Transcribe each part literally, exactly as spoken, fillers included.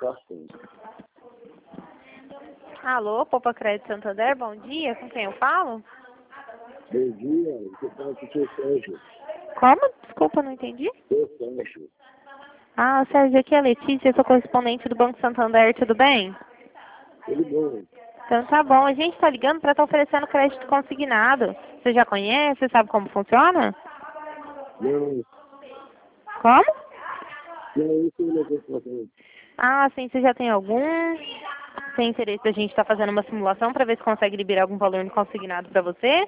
cartão. Alô, Poupa Crédito Santander, bom dia, com quem eu falo? Bom dia, você fala com o seu Sérgio. Como? Desculpa, não entendi. Seu Sérgio. Ah, Sérgio, aqui é a Letícia, sou correspondente do Banco Santander, tudo bem? Tudo bom? Então tá bom, a gente tá ligando para estar oferecendo crédito consignado. Você já conhece, sabe como funciona? Não, Como? não, isso não é negócio. Ah, sim, você já tem algum? Tem interesse da gente estar fazendo uma simulação para ver se consegue liberar algum valor consignado para você?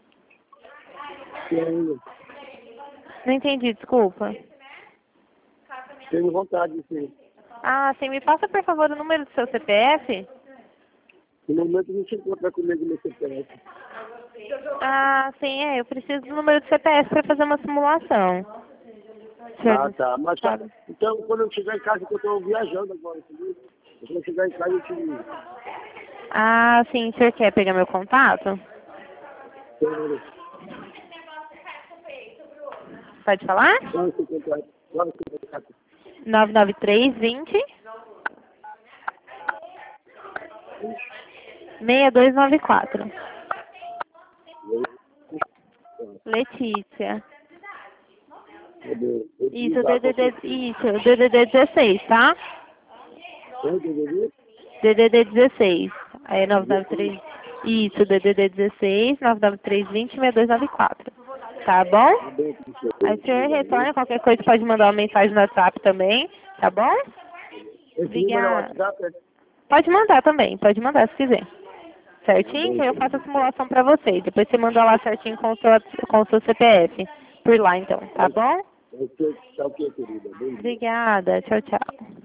Tenho, Não entendi, desculpa. tenho vontade, sim. Ah, sim, me passa por favor o número do seu C P F? No momento não se encontra comigo no C P F. Ah, sim, é, eu preciso do número do C P F para fazer uma simulação. Ah, tá. Mas tá. Sabe? Então, quando eu chegar em casa, que eu estou viajando agora, entendeu? Quando eu chegar em casa, eu te ligo. Ah, sim, o senhor quer pegar meu contato? Quero. Pode falar? Qual é o seu contato? Qual é o seu contato? nove nove três, vinte, seis dois nove quatro. Letícia. Cadê? Eu te Isso, ligar, D D D, qualquer coisa. isso, D D D dezesseis, tá? Qual D D D? D D D dezesseis. Aí é nove nove três. Isso, D D D dezesseis, nove nove três, vinte, seis dois nove quatro. Tá bom? Tá bom, professor. Aí o senhor retorna, qualquer coisa pode mandar uma mensagem no WhatsApp também, tá bom? Esse número é o Obrigada. WhatsApp? É? Pode mandar também, pode mandar se quiser. Tá Certinho? bom, Que aí eu então. faço a simulação pra você. Depois você manda lá certinho com o seu, com o seu C P F. Por lá então, tá bom? Tá ok, tá ok, querida. Bom dia. Obrigada. Tchau, tchau.